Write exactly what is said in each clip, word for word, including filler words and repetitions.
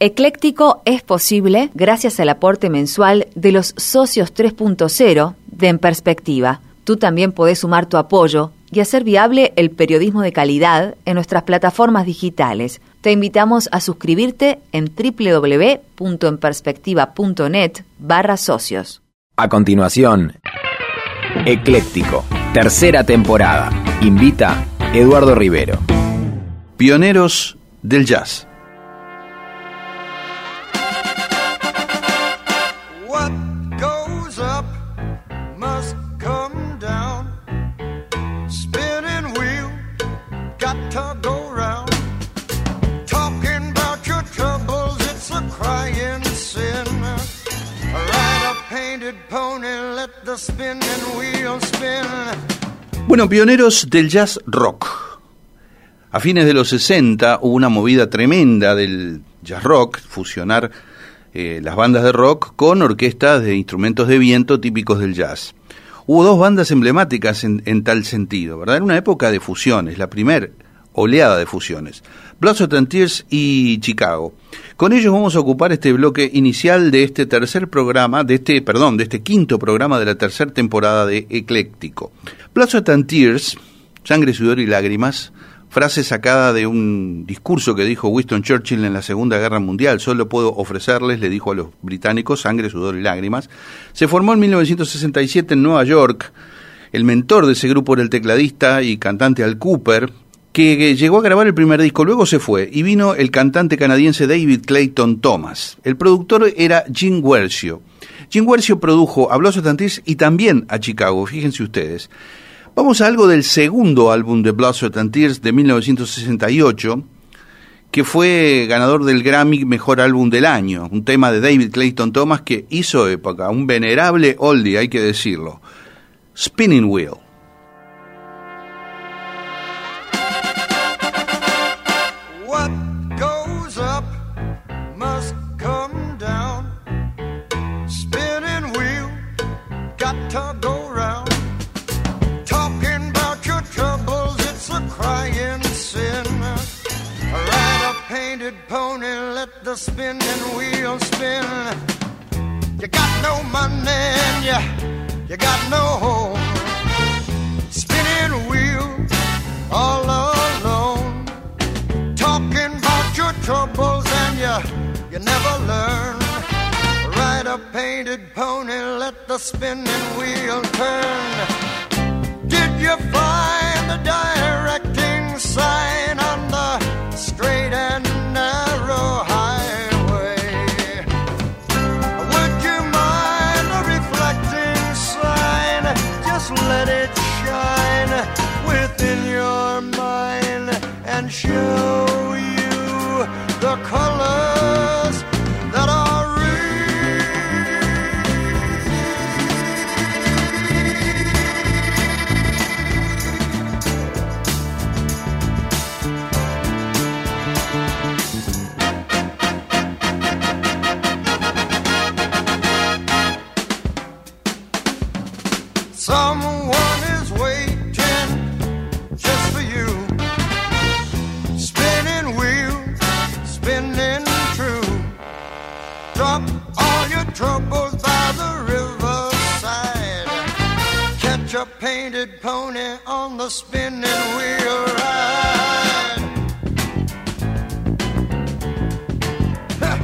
Ecléctico es posible gracias al aporte mensual de los socios tres punto cero de En Perspectiva. Tú también podés sumar tu apoyo y hacer viable el periodismo de calidad en nuestras plataformas digitales. Te invitamos a suscribirte en www.enperspectiva.net barra socios. A continuación, Ecléctico, tercera temporada. Invita Eduardo Rivero. Pioneros del jazz. Bueno, pioneros del jazz rock. A fines de los sesenta hubo una movida tremenda del jazz rock, fusionar eh, las bandas de rock con orquestas de instrumentos de viento típicos del jazz. Hubo dos bandas emblemáticas en, en tal sentido, ¿verdad? Era una época de fusiones, la primera oleada de fusiones. Blood, Sweat and Tears y Chicago. Con ellos vamos a ocupar este bloque inicial de este tercer programa, de este, perdón, de este quinto programa de la tercera temporada de Ecléctico. Blood, Sweat and Tears, Sangre, Sudor y Lágrimas, frase sacada de un discurso que dijo Winston Churchill en la Segunda Guerra Mundial. Solo puedo ofrecerles, le dijo a los británicos, sangre, sudor y lágrimas. Se formó en mil novecientos sesenta y siete en Nueva York. El mentor de ese grupo era el tecladista y cantante Al Cooper, que llegó a grabar el primer disco, luego se fue, y vino el cantante canadiense David Clayton Thomas. El productor era Jim Guercio. Jim Guercio produjo a Blood, Sweat and Tears y también a Chicago, fíjense ustedes. Vamos a algo del segundo álbum de Blood, Sweat and Tears de mil novecientos sesenta y ocho, que fue ganador del Grammy Mejor Álbum del Año, un tema de David Clayton Thomas que hizo época, un venerable oldie, hay que decirlo. Spinning Wheel. The spinning wheel spin. You got no money and you, you got no home. Spinning wheel all alone. Talking about your troubles and you, you never learn. Ride a painted pony, let the spinning wheel turn. Did you find the directing sign on the straight and narrow highway? Let it shine within your mind and show you the colors that are someone is waiting just for you. Spinning wheel, spinning true. Drop all your troubles by the riverside. Catch a painted pony on the spinning wheel ride. Ha!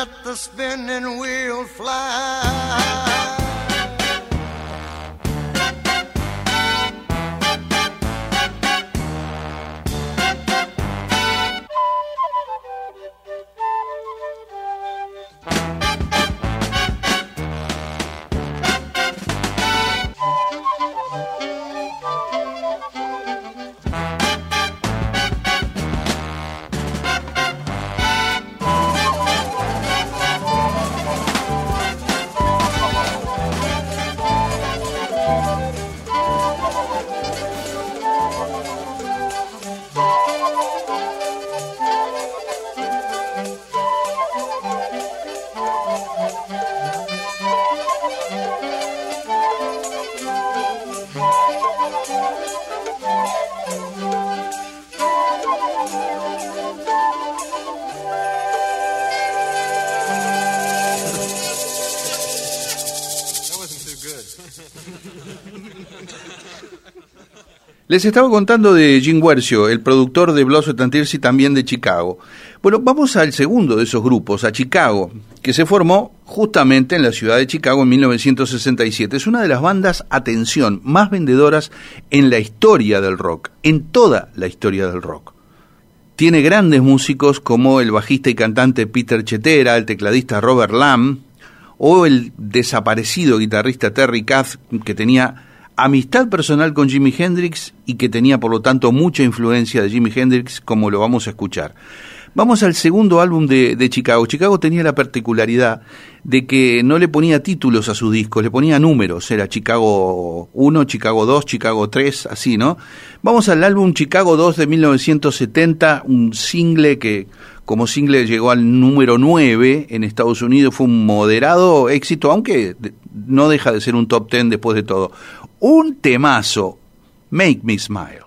let the spinning wheel fly. Les estaba contando de Jim Guercio, el productor de Blood, Sweat and Tears y también de Chicago. Bueno, vamos al segundo de esos grupos, a Chicago, que se formó justamente en la ciudad de Chicago en mil novecientos sesenta y siete. Es una de las bandas, atención, más vendedoras en la historia del rock, en toda la historia del rock. Tiene grandes músicos como el bajista y cantante Peter Cetera, el tecladista Robert Lamm, o el desaparecido guitarrista Terry Kath, que tenía amistad personal con Jimi Hendrix y que tenía por lo tanto mucha influencia de Jimi Hendrix, como lo vamos a escuchar. Vamos al segundo álbum de, de Chicago. Chicago tenía la particularidad de que no le ponía títulos a sus discos, le ponía números. Era Chicago uno, Chicago dos, Chicago tres, así, ¿no? Vamos al álbum Chicago dos de mil novecientos setenta, un single que como single llegó al número nueve en Estados Unidos. Fue un moderado éxito, aunque no deja de ser un top ten después de todo. Un temazo, Make Me Smile.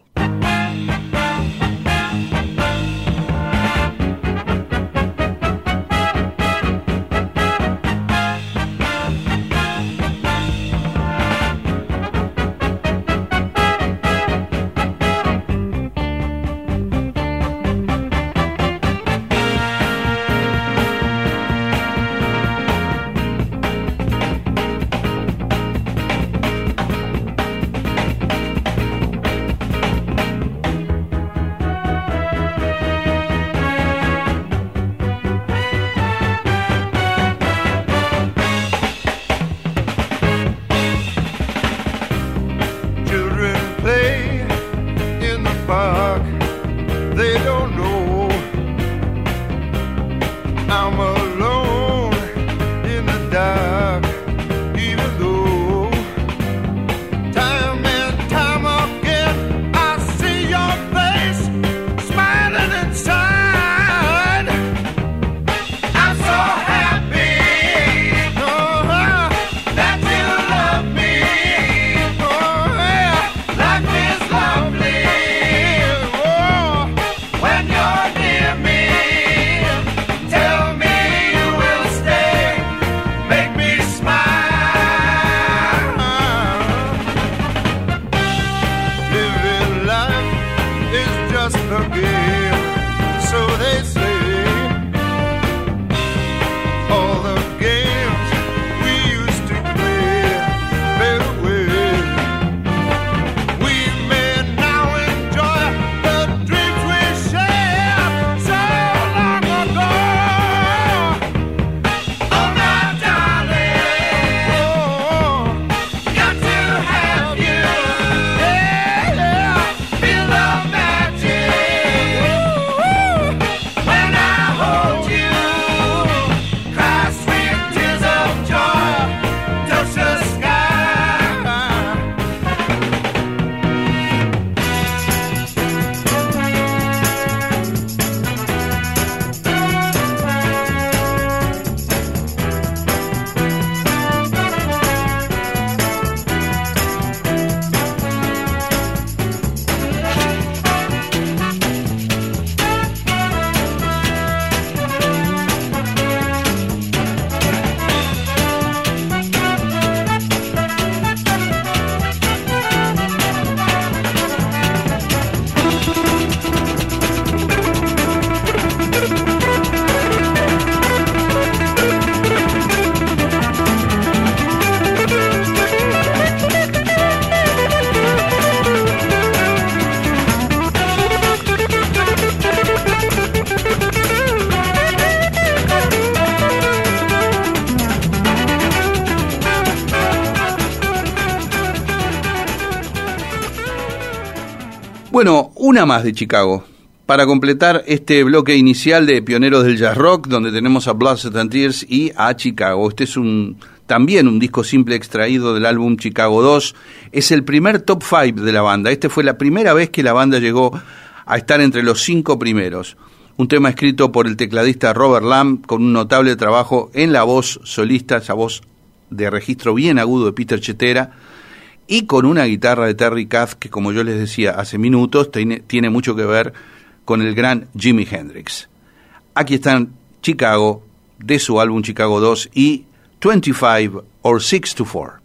Bueno, una más de Chicago, para completar este bloque inicial de Pioneros del Jazz Rock, donde tenemos a Blood, Sweat and Tears y a Chicago. Este es un también un disco simple extraído del álbum Chicago dos. Es el primer top cinco de la banda. Este fue la primera vez que la banda llegó a estar entre los cinco primeros. Un tema escrito por el tecladista Robert Lamb, con un notable trabajo en la voz solista, esa voz de registro bien agudo de Peter Cetera, y con una guitarra de Terry Kath que, como yo les decía hace minutos, tiene, tiene mucho que ver con el gran Jimi Hendrix. Aquí están Chicago, de su álbum Chicago dos, y veinticinco or six to four.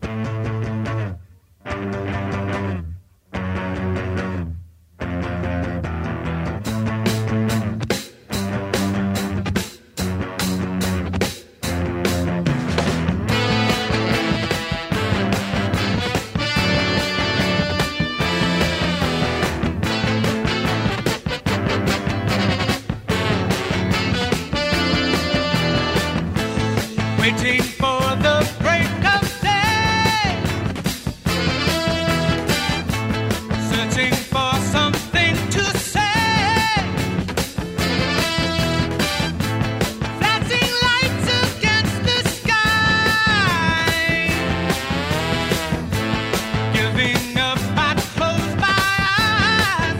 Waiting for the break of day, searching for something to say, flashing lights against the sky, giving up, I close my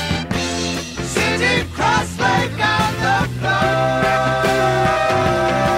eyes, sitting cross-legged on the floor.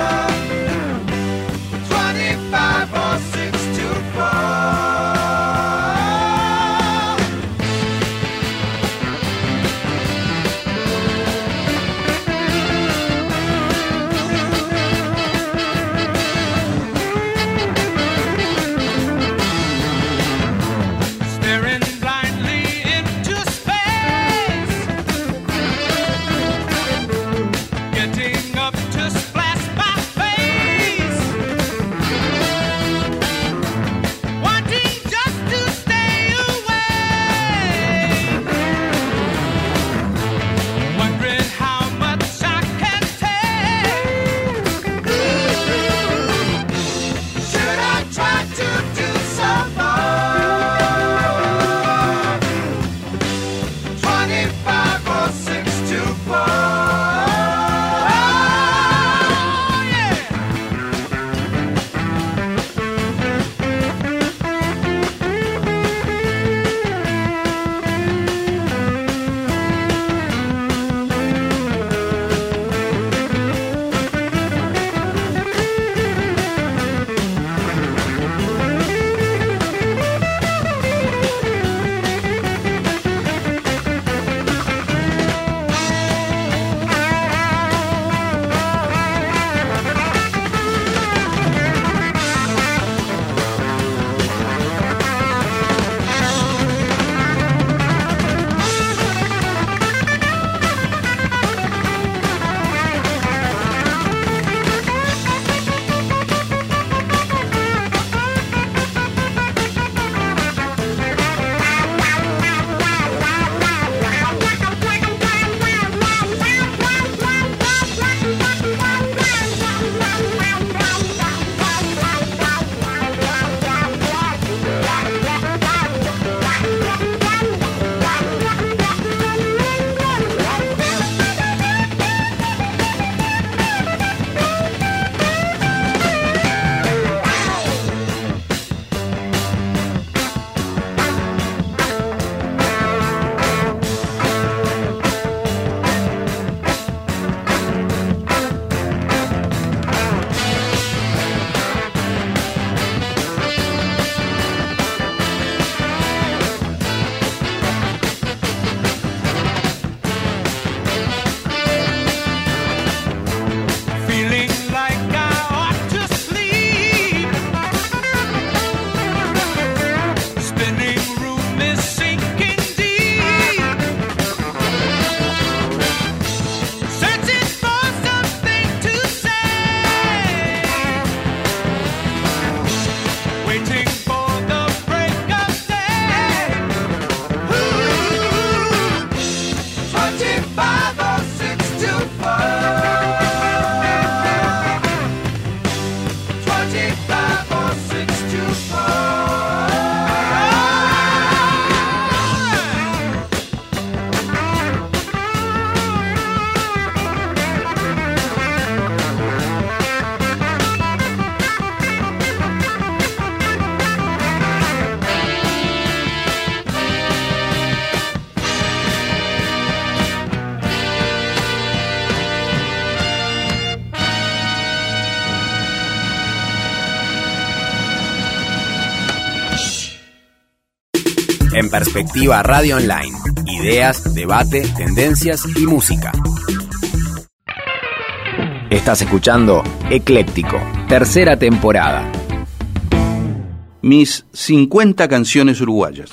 En Perspectiva Radio Online. Ideas, debate, tendencias y música. Estás escuchando Ecléctico, tercera temporada. Mis cincuenta canciones uruguayas.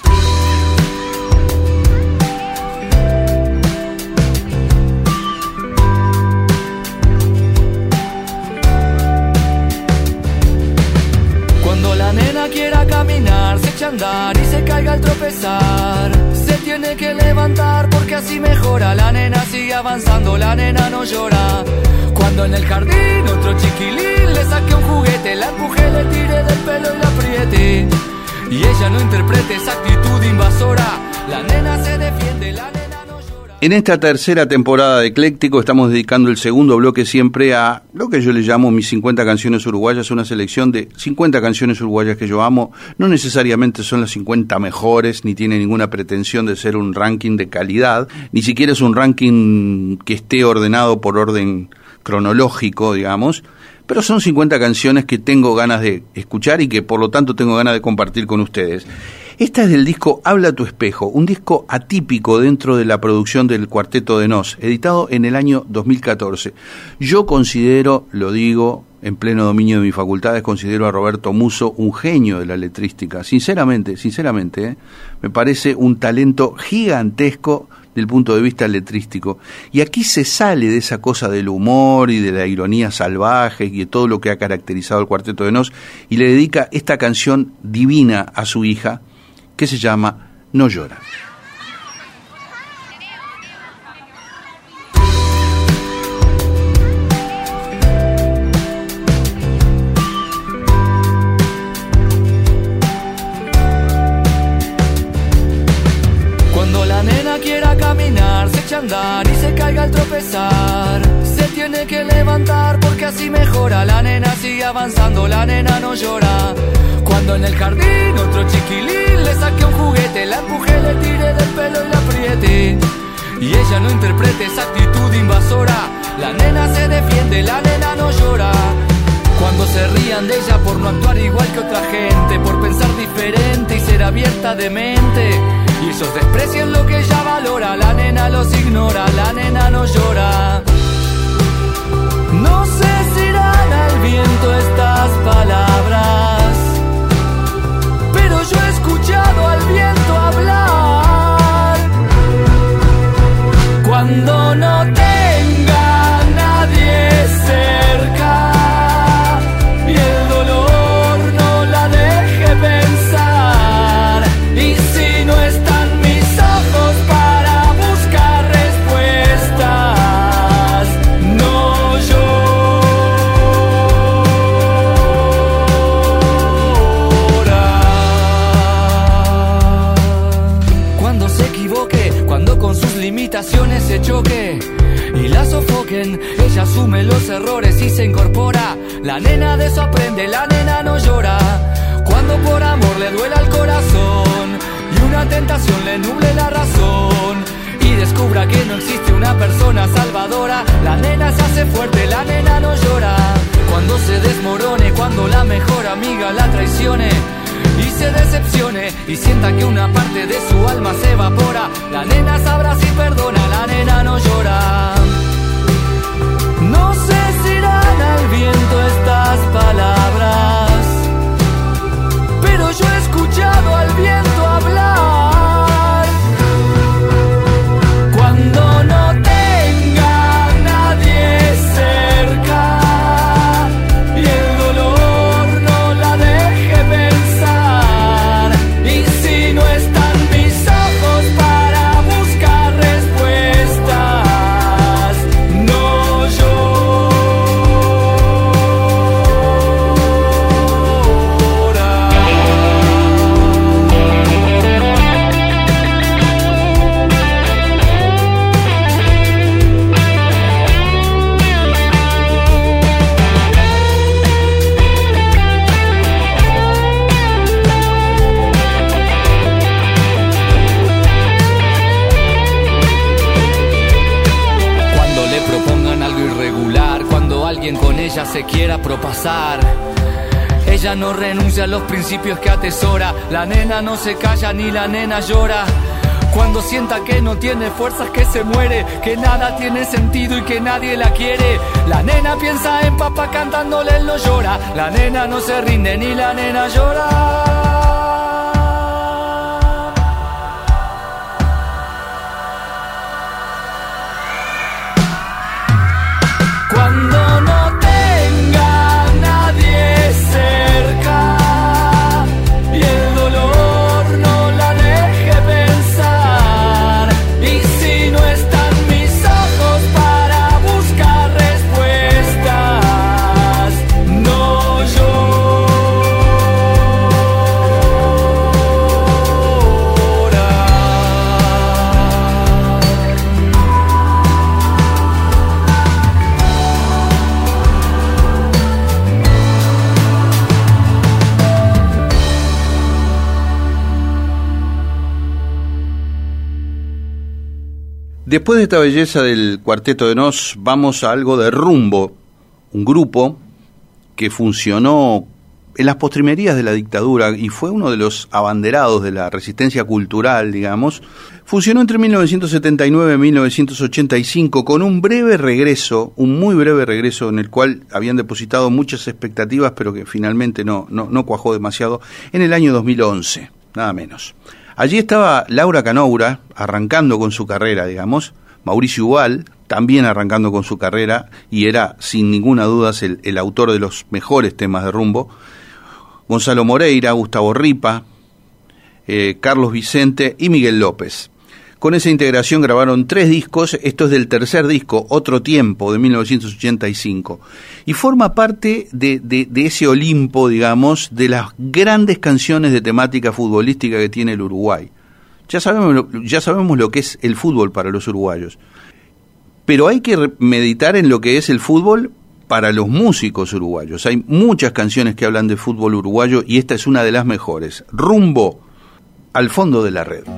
Cuando la nena quiera caminar, se echa a andar y se caiga al tropezar, se tiene que levantar porque así mejora. La nena sigue avanzando, la nena no llora. Cuando en el jardín otro chiquilín le saque un juguete, la empuje, le tire del pelo y la apriete, y ella no interprete esa actitud invasora, la nena se defiende, la nena no llora. En esta tercera temporada de Ecléctico estamos dedicando el segundo bloque siempre a lo que yo le llamo mis cincuenta canciones uruguayas, una selección de cincuenta canciones uruguayas que yo amo. No necesariamente son las cincuenta mejores, ni tiene ninguna pretensión de ser un ranking de calidad, ni siquiera es un ranking que esté ordenado por orden cronológico, digamos, pero son cincuenta canciones que tengo ganas de escuchar y que por lo tanto tengo ganas de compartir con ustedes. Esta es del disco Habla tu espejo, un disco atípico dentro de la producción del Cuarteto de Nos, editado en el año dos mil catorce. Yo considero, lo digo en pleno dominio de mis facultades, considero a Roberto Musso un genio de la letrística, sinceramente, sinceramente, ¿eh? Me parece un talento gigantesco del punto de vista letrístico, y aquí se sale de esa cosa del humor y de la ironía salvaje y de todo lo que ha caracterizado el Cuarteto de Nos, y le dedica esta canción divina a su hija, que se llama No llora. Cuando la nena quiera caminar, se echa a andar y se caiga al tropezar, se tiene que levantar porque así mejora. La nena sigue avanzando, la nena no llora. Cuando en el jardín otro chiquilín le saque un juguete, la empuje, le tire del pelo y la apriete, y ella no interprete esa actitud invasora, la nena se defiende, la nena no llora. Cuando se rían de ella por no actuar igual que otra gente, por pensar diferente y ser abierta de mente, y ellos desprecian lo que ella valora, la nena los ignora, la nena no llora. No sé si irán al viento estas palabras, pero yo he escuchado al viento hablar. Cuando no tenga a nadie cerca y el dolor no la deje pensar, y si no están mis ojos para buscar respuestas, no llora. Cuando se equivoque, cuando con sus limitaciones se choque y la sofoquen, ella asume los errores y se incorpora. La nena de eso aprende, la nena no llora. Cuando por amor le duela el corazón y una tentación le nuble la razón, y descubra que no existe una persona salvadora, la nena se hace fuerte, la nena no llora. Cuando se desmorone, cuando la mejor amiga la traicione y se decepcione y sienta que una parte de su alma se evapora, la nena sabrá si perdona, la nena no llora. No sé si irán al viento estas palabras, pero yo he escuchado al viento hablar. Cuando no tenga a nadie cerca y el dolor no la deje pensar, y si no están mis ojos para buscar respuestas, no llora. Cuando le propongan algo irregular, cuando alguien con ella se quiera propasar, Ella no renuncia a los principios que atesora. La nena no se calla ni la nena llora. Cuando sienta que no tiene fuerzas, que se muere, que nada tiene sentido y que nadie la quiere, la nena piensa en papá cantándole, él no llora. La nena no se rinde ni la nena llora. Cuando no tenga nadie cerca y el dolor no la deje pensar, y si no están mis ojos para buscar respuestas, no Después de esta belleza del Cuarteto de Nos, vamos a algo de Rumbo, un grupo que funcionó en las postrimerías de la dictadura y fue uno de los abanderados de la resistencia cultural, digamos. Funcionó entre mil novecientos setenta y nueve y mil novecientos ochenta y cinco con un breve regreso, un muy breve regreso en el cual habían depositado muchas expectativas, pero que finalmente no, no, no cuajó demasiado, en el año dos mil once, nada menos. Allí estaba Laura Canoura, arrancando con su carrera, digamos, Mauricio Ubal, también arrancando con su carrera, y era, sin ninguna duda, el, el autor de los mejores temas de Rumbo, Gonzalo Moreira, Gustavo Ripa, eh, Carlos Vicente y Miguel López. Con esa integración grabaron tres discos, esto es del tercer disco, Otro Tiempo, de mil novecientos ochenta y cinco, y forma parte de, de, de ese Olimpo, digamos, de las grandes canciones de temática futbolística que tiene el Uruguay. Ya sabemos, lo, ya sabemos lo que es el fútbol para los uruguayos, pero hay que meditar en lo que es el fútbol para los músicos uruguayos. Hay muchas canciones que hablan de fútbol uruguayo y esta es una de las mejores. Rumbo, Al Fondo de la Red.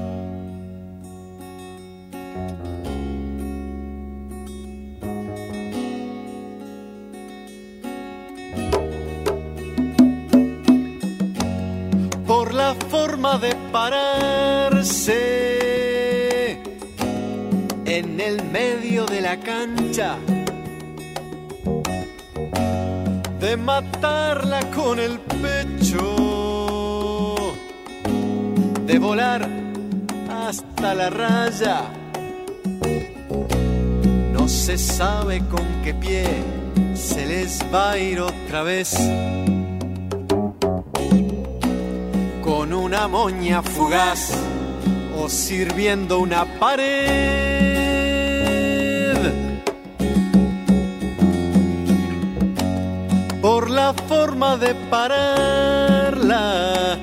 Por la forma de pararse en el medio de la cancha, de matarla con el pecho, de volar hasta la raya, no se sabe con qué pie se les va a ir otra vez. Con una moña fugaz o sirviendo una pared. Por la forma de pararla,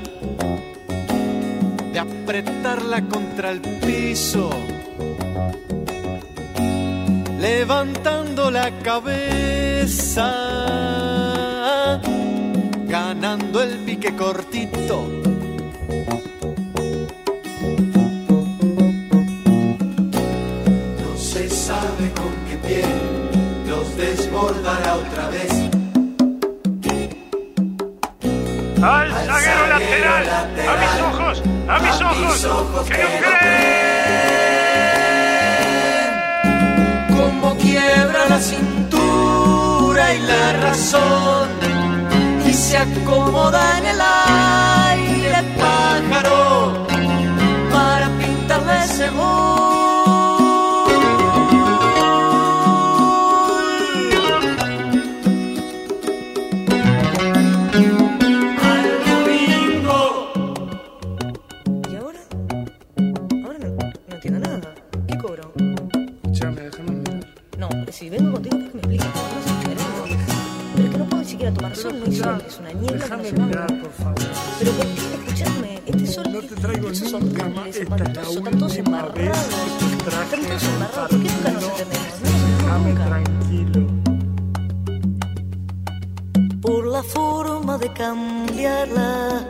de apretarla contra el piso, levantando la cabeza, ganando el pique cortito. Con qué pie los desbordará otra vez. Al zaguero lateral, lateral, a mis ojos, a mis a ojos, mis ojos que, que no creen. Como quiebra la cintura y la razón, y se acomoda en el aire el pájaro para pintarle ese gol. Si vengo contigo es que me expliques, no sé qué queremos. Pero es que no puedo ni siquiera tomar sol, no hay sol, es una niebla que no se va. Pero ¿por qué? Escuchadme, este sol, no te traigo estos horribles, espantosos, están todos embarrados, están todos embarrados, ¿por qué nunca nos entendemos? No nos entendemos tranquilo. Por la forma de cambiarla,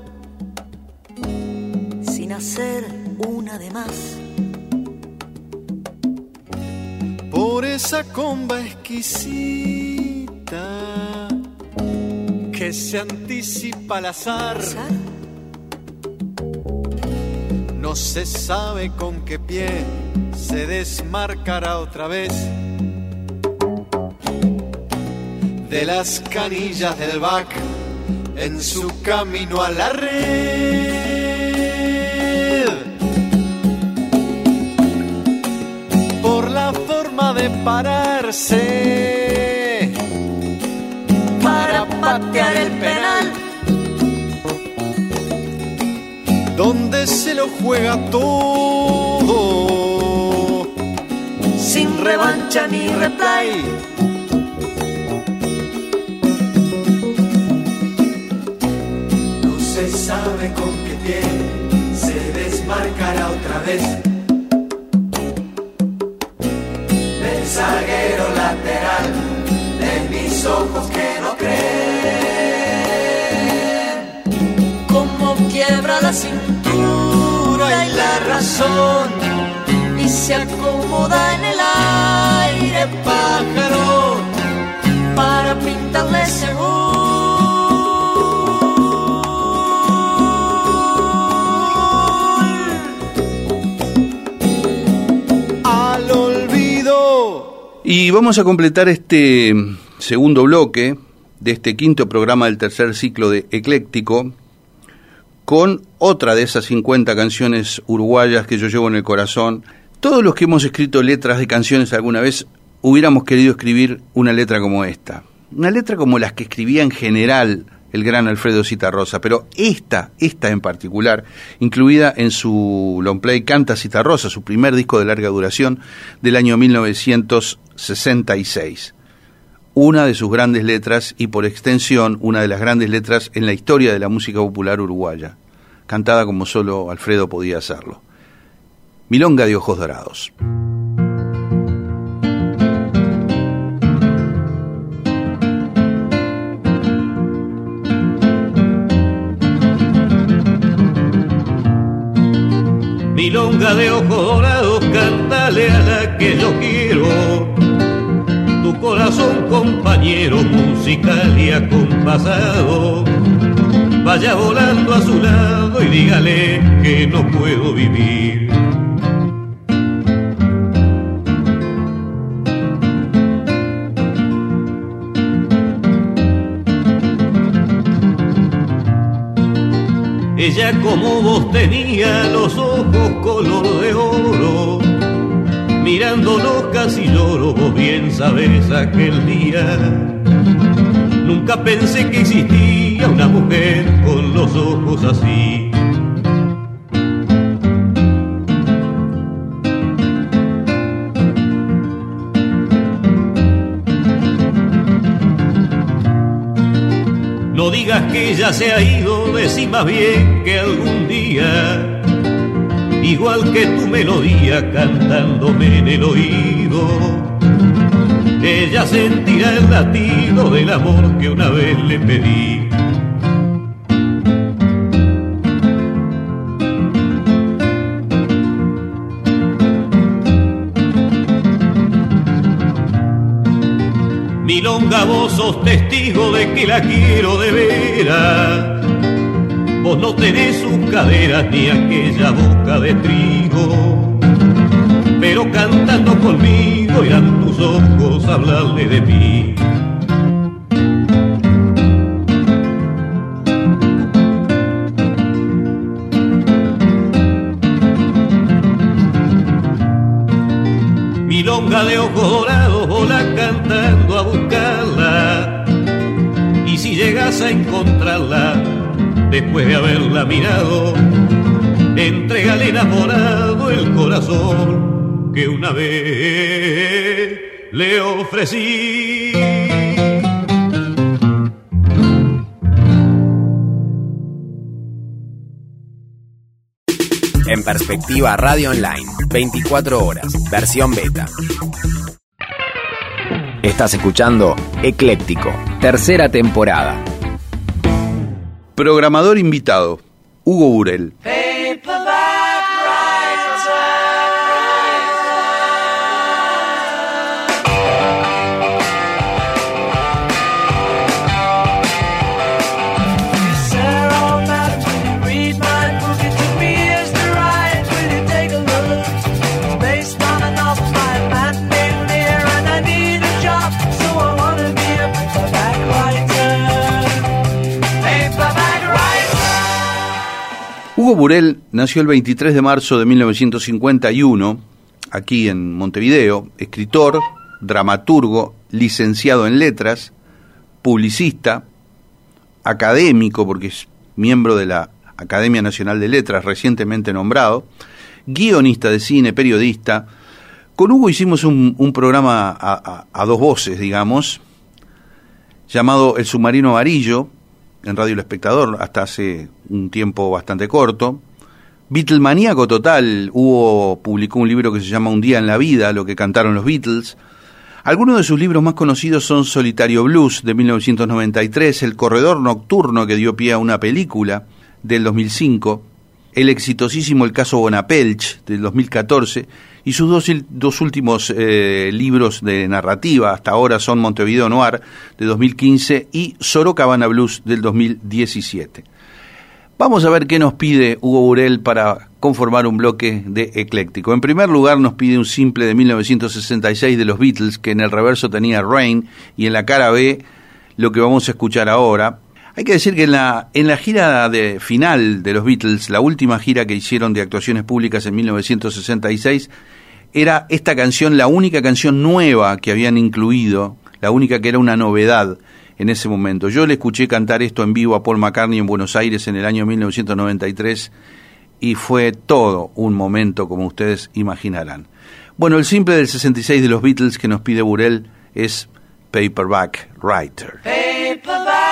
sin hacer una de más. Por esa comba exquisita que que se anticipa al azar. No se sabe con qué pie se desmarcará otra vez de las canillas del back en su camino a la red. Por la forma de pararse para patear el penal, donde se lo juega todo sin revancha ni replay. No se sabe con qué pie se desmarcará otra vez del zaguero lateral de mis ojos que no creen. Como quiebra la cintura y la razón y se acomoda en el aire pájaro para pintarle ese gol. Al olvido. Y vamos a completar este segundo bloque de este quinto programa del tercer ciclo de Ecléctico con otra de esas cincuenta canciones uruguayas que yo llevo en el corazón. Todos los que hemos escrito letras de canciones alguna vez hubiéramos querido escribir una letra como esta. Una letra como las que escribía en general el gran Alfredo Zitarrosa, pero esta, esta en particular, incluida en su long play Canta Zitarrosa, su primer disco de larga duración del año mil novecientos sesenta y seis. Una de sus grandes letras y por extensión una de las grandes letras en la historia de la música popular uruguaya, cantada como solo Alfredo podía hacerlo. Milonga de ojos dorados. Milonga de ojos dorados, cántale a la que yo quiero. Tu corazón, compañero, musical y acompasado, vaya volando a su lado y dígale que no puedo vivir. Ella como vos tenía los ojos color de oro, mirándonos casi lloro, vos bien sabés aquel día. Nunca pensé que existía una mujer con los ojos así. No digas que ya se ha ido, decí más bien que algún día, igual que tu melodía cantándome en el oído, ella sentirá el latido del amor que una vez le pedí. Milonga, vos sos testigo de que la quiero de veras. Vos no tenés sus caderas ni aquella boca de trigo, pero cantando conmigo irán tus ojos a hablarle de mí. Milonga de ojos dorados, volá cantando a buscarla, y si llegas a encontrarla después de haberla mirado, entrégale enamorado el corazón que una vez le ofrecí. En Perspectiva Radio Online, veinticuatro horas, versión beta. Estás escuchando Ecléctico, tercera temporada. Programador invitado, Hugo Burel. Hugo Burell nació el veintitrés de marzo de mil novecientos cincuenta y uno, aquí en Montevideo, escritor, dramaturgo, licenciado en letras, publicista, académico, porque es miembro de la Academia Nacional de Letras, recientemente nombrado, guionista de cine, periodista. Con Hugo hicimos un, un programa a, a, a dos voces, digamos, llamado El Submarino Amarillo, en Radio El Espectador, hasta hace un tiempo bastante corto. Beatlemaníaco total. Hugo publicó un libro que se llama Un día en la vida, lo que cantaron los Beatles. Algunos de sus libros más conocidos son Solitario Blues, de mil novecientos noventa y tres, El Corredor Nocturno, que dio pie a una película, del dos mil cinco, el exitosísimo El Caso Bonapelch, del dos mil catorce, y sus dos, dos últimos eh, libros de narrativa hasta ahora son Montevideo Noir, de dos mil quince, y Sorocabana Blues, del dos mil diecisiete. Vamos a ver qué nos pide Hugo Burell para conformar un bloque de ecléctico. En primer lugar nos pide un simple de mil novecientos sesenta y seis de los Beatles, que en el reverso tenía Rain, y en la cara B lo que vamos a escuchar ahora. Hay que decir que en la, en la gira de final de los Beatles, la última gira que hicieron de actuaciones públicas en mil novecientos sesenta y seis, era esta canción la única canción nueva que habían incluido, la única que era una novedad en ese momento. Yo le escuché cantar esto en vivo a Paul McCartney en Buenos Aires en el año mil novecientos noventa y tres y fue todo un momento, como ustedes imaginarán. Bueno, el simple del sesenta y seis de los Beatles que nos pide Burell es Paperback Writer. Paperback.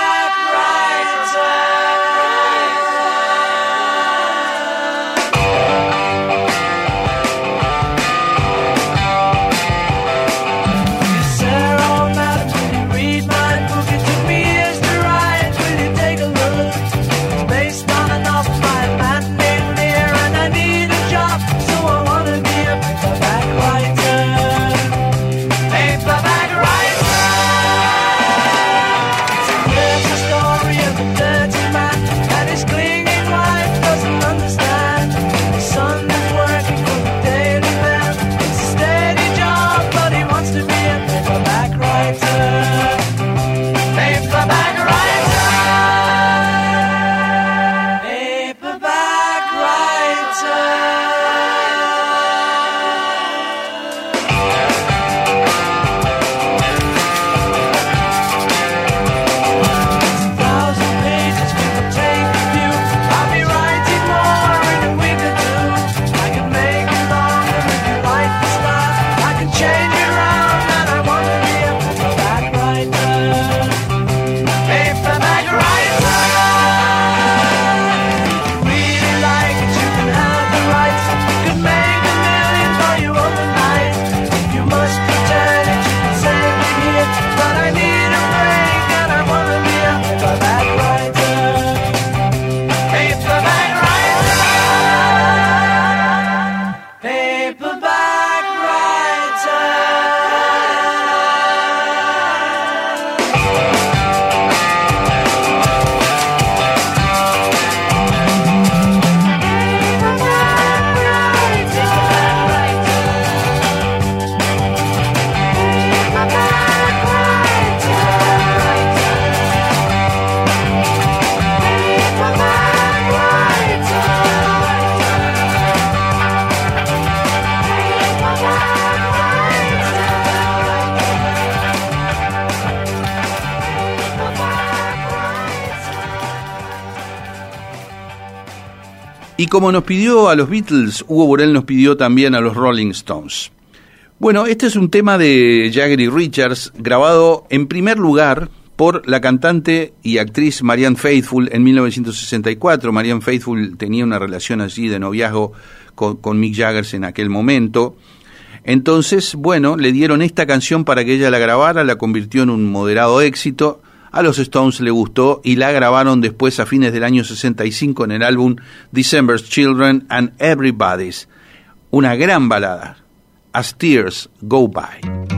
Y como nos pidió a los Beatles, Hugo Burell nos pidió también a los Rolling Stones. Bueno, este es un tema de Jagger y Richards, grabado en primer lugar por la cantante y actriz Marianne Faithfull en mil novecientos sesenta y cuatro. Marianne Faithfull tenía una relación así de noviazgo con, con Mick Jagger en aquel momento. Entonces, bueno, le dieron esta canción para que ella la grabara, la convirtió en un moderado éxito. A los Stones le gustó y la grabaron después a fines del año sesenta y cinco en el álbum December's Children and Everybody's. Una gran balada, As Tears Go By.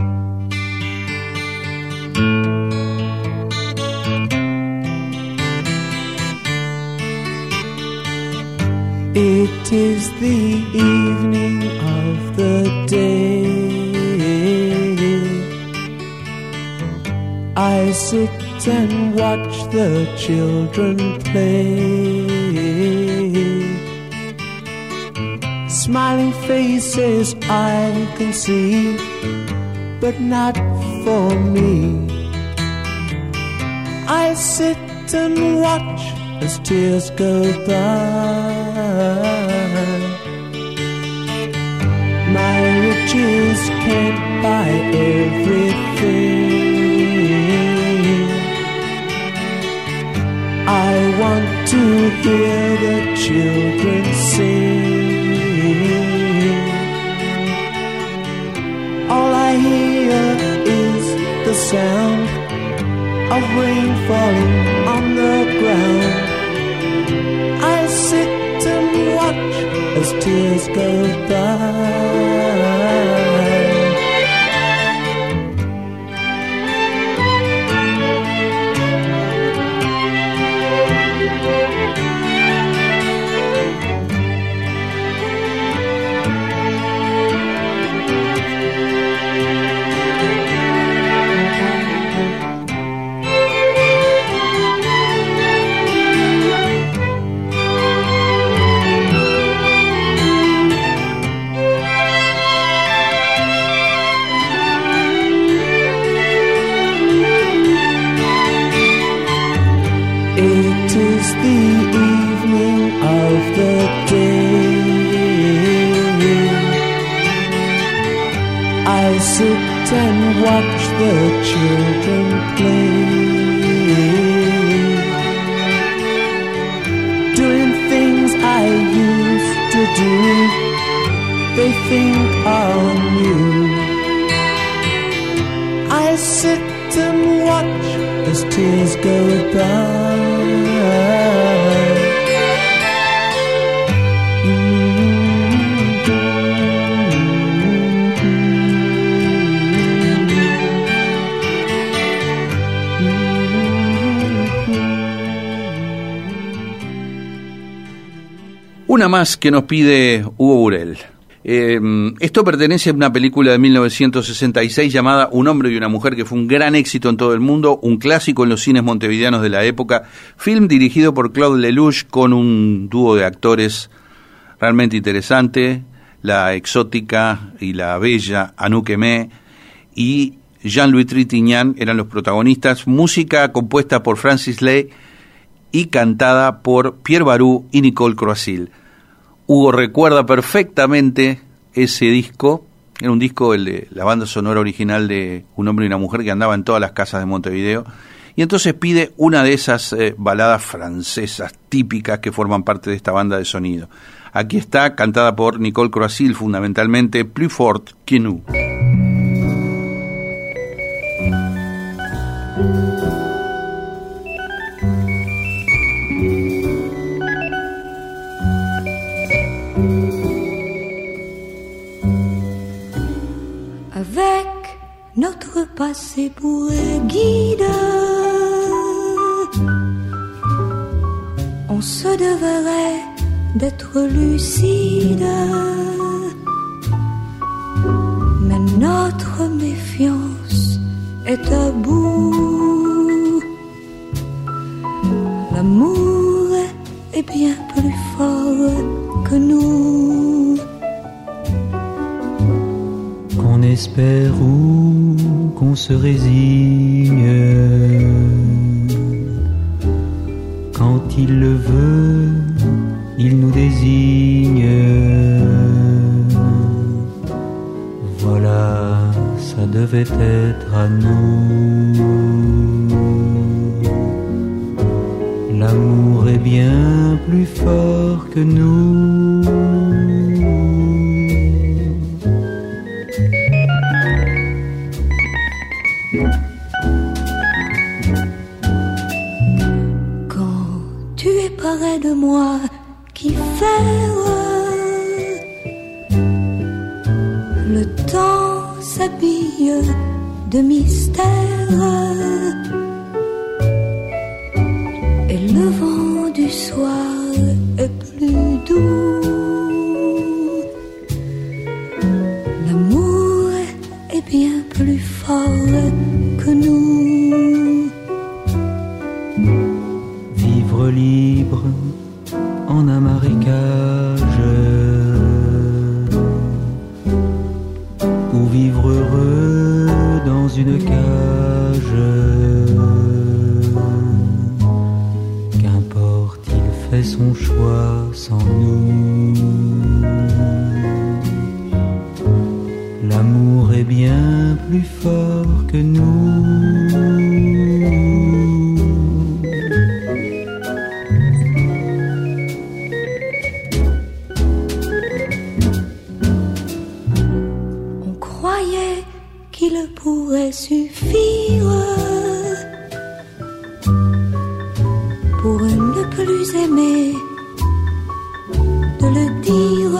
It is the evening of the day. I sit and watch the children play. Smiling faces I can see, but not for me. I sit and watch as tears go by. My riches can't buy everything. I want to hear the children sing. All I hear is the sound of rain falling on the ground. I sit and watch as tears go by. I sit and watch the children play, doing things I used to do, they think are new. I sit and watch as tears go by. Una más que nos pide Hugo Burel. Eh, esto pertenece a una película de mil novecientos sesenta y seis llamada Un hombre y una mujer, que fue un gran éxito en todo el mundo, un clásico en los cines montevideanos de la época, film dirigido por Claude Lelouch con un dúo de actores realmente interesante, la exótica y la bella Anouk Aimée y Jean-Louis Trintignant eran los protagonistas, música compuesta por Francis Lai y cantada por Pierre Barou y Nicole Croisille. Hugo recuerda perfectamente ese disco, era un disco, el de la banda sonora original de Un hombre y una mujer, que andaba en todas las casas de Montevideo, y entonces pide una de esas eh, baladas francesas típicas que forman parte de esta banda de sonido. Aquí está, cantada por Nicole Croisille, fundamentalmente, Plus fort que nous. Notre passé pour guide, on se devrait d'être lucide, mais notre méfiance est à bout. L'amour est bien plus fort que nous. Qu'on espère ou qu'on se résigne, quand il le veut, il nous désigne. Voilà, ça devait être à nous. L'amour est bien plus fort que nous. Près de moi qui faire, le temps s'habille de mystère et le vent du soir est plus doux. L'amour est bien plus fort que nous. Vivre libre en un marécage, son choix sans nous. L'amour est bien plus fort que nous. On croyait qu'il pourrait suffire pour ne plus aimer, de le dire.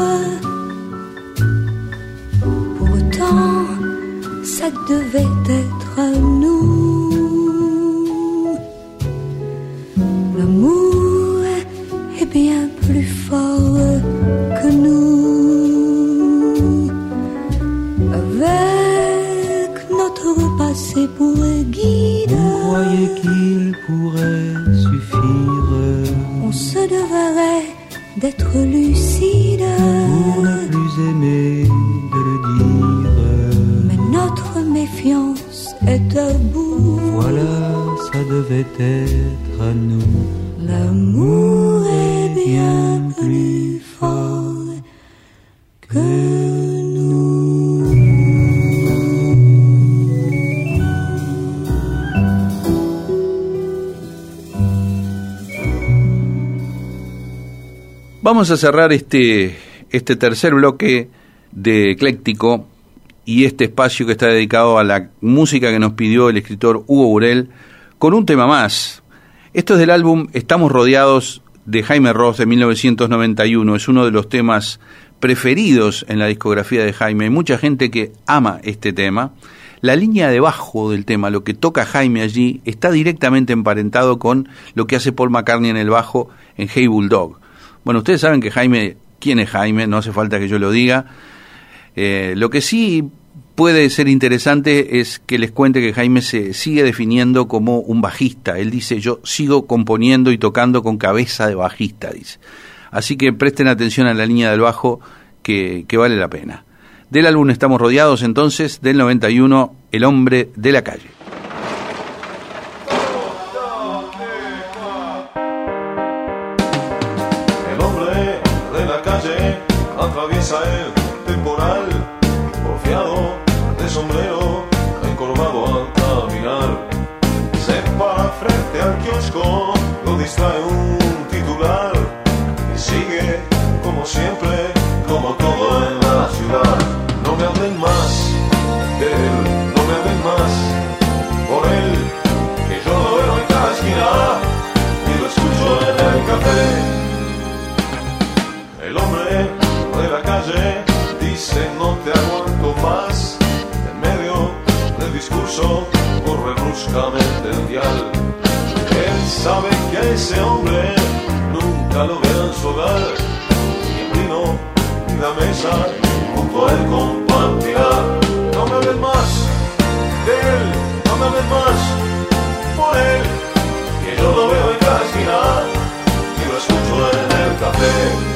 Pourtant, ça devait être à nous. L'amour est bien plus fort que nous. Avec notre passé pour guide, on croyait qu'il pourrait suffire. On se devrait d'être lucide pour ne plus aimer, de le dire. Mais notre méfiance est à bout. Voilà, ça devait être à nous. L'amour est bien plus fort que nous. Vamos a cerrar este, este tercer bloque de Ecléctico y este espacio que está dedicado a la música que nos pidió el escritor Hugo Burell con un tema más. Esto es del álbum Estamos Rodeados de Jaime Ross de mil novecientos noventa y uno. Es uno de los temas preferidos en la discografía de Jaime. Hay mucha gente que ama este tema. La línea de bajo del tema, lo que toca Jaime allí, está directamente emparentado con lo que hace Paul McCartney en el bajo en Hey Bulldog. Bueno, ustedes saben que Jaime, ¿quién es Jaime? No hace falta que yo lo diga. Eh, lo que sí puede ser interesante es que les cuente que Jaime se sigue definiendo como un bajista. Él dice, yo sigo componiendo y tocando con cabeza de bajista, dice. Así que presten atención a la línea del bajo que, que vale la pena. Del álbum Estamos Rodeados, entonces, del noventa y uno, El Hombre de la Calle. Atraviesa el temporal, porfiado de sombrero, encorvado al caminar. Se para frente al kiosco, lo distrae un titular y sigue como siempre, como todo en la ciudad. No me hablen más de él, no me hablen más por él, que yo lo veo en cada esquina y lo escucho en el café. El hombre de la calle dice no te aguanto más. En medio del discurso corre bruscamente el dial. Él sabe que a ese hombre nunca lo verá en su hogar, y el vino y la mesa junto a él compartirá. No me hablen más de él, no me hablen más por él, que yo lo veo en cada esquina y lo escucho en el café.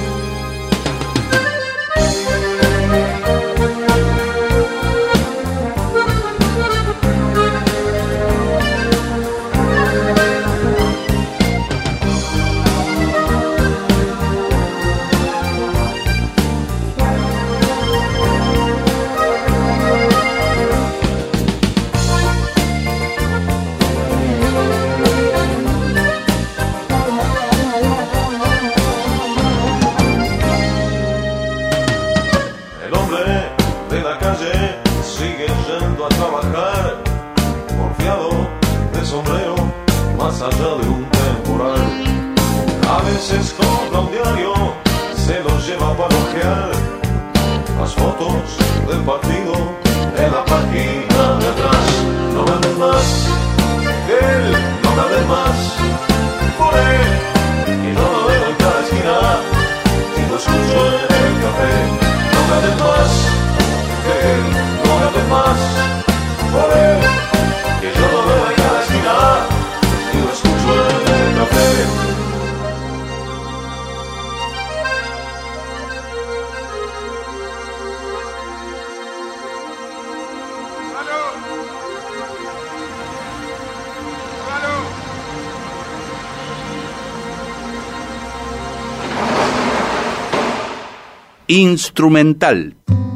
Más allá de un temporal, a veces compra un diario, se lo lleva para ojear las fotos del partido en la página de atrás. No me hablen más de él, no me hablen más por él, que yo lo veo en cada esquina y lo escucho en el café. No me hablen más de él, no me hablen más por él, que yo lo veo en cada esquina y lo escucho en el café. instrumental.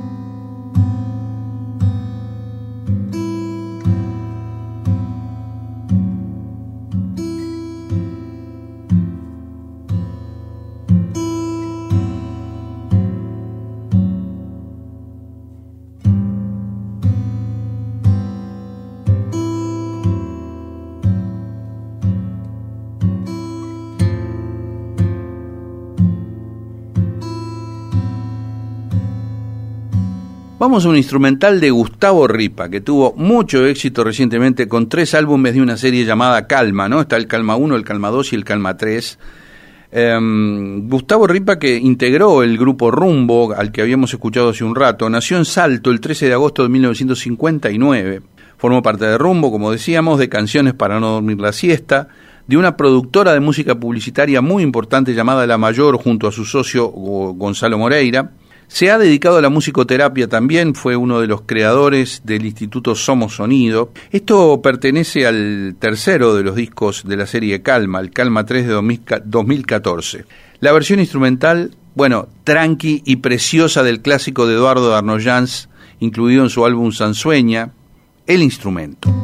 Vamos a un instrumental de Gustavo Ripa, que tuvo mucho éxito recientemente con tres álbumes de una serie llamada Calma, ¿no? Está el Calma uno, el Calma dos y el Calma tres. Eh, Gustavo Ripa, que integró el grupo Rumbo, al que habíamos escuchado hace un rato, nació en Salto el trece de agosto de mil novecientos cincuenta y nueve. Formó parte de Rumbo, como decíamos, de Canciones para no dormir la siesta, de una productora de música publicitaria muy importante llamada La Mayor, junto a su socio Gonzalo Moreira. Se ha dedicado a la musicoterapia también, fue uno de los creadores del Instituto Somos Sonido. Esto pertenece al tercero de los discos de la serie Calma, el Calma tres de dos mil catorce. La versión instrumental, bueno, tranqui y preciosa del clásico de Eduardo Darnoyans, incluido en su álbum Sansueña, El Instrumento.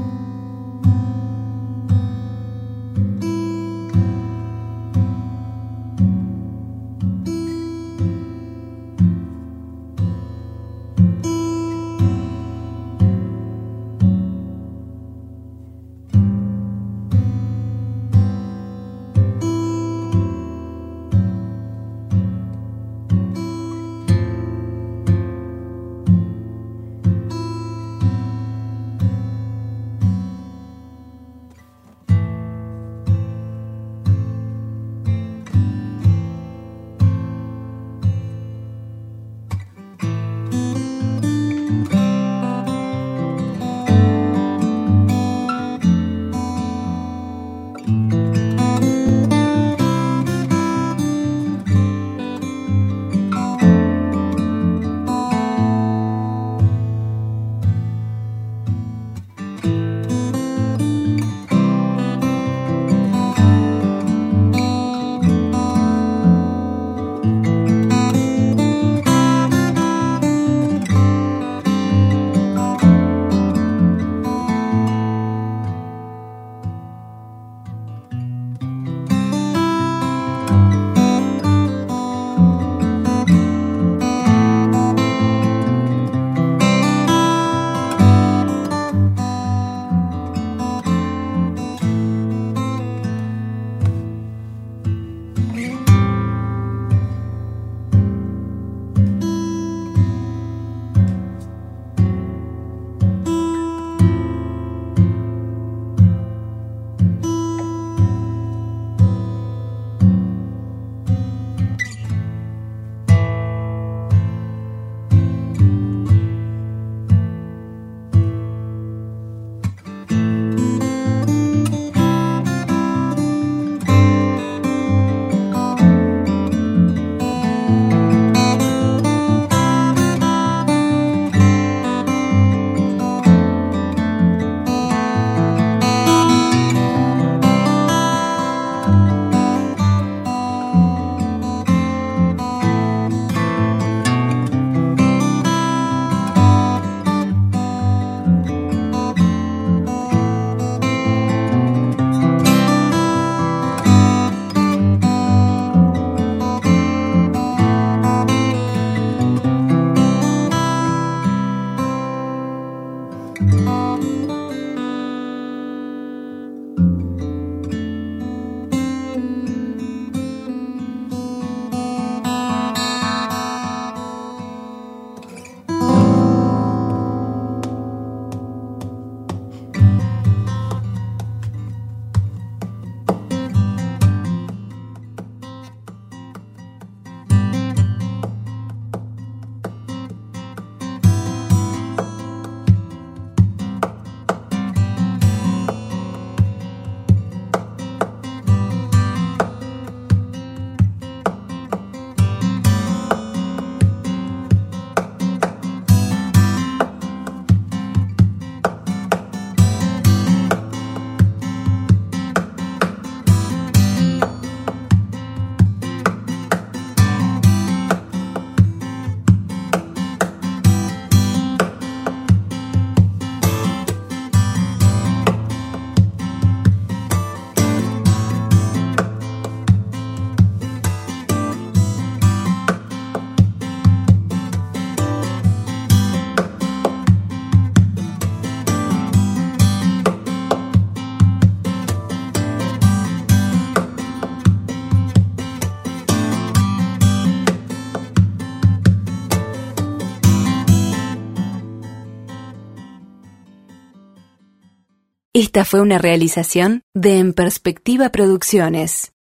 Esta fue una realización de En Perspectiva Producciones.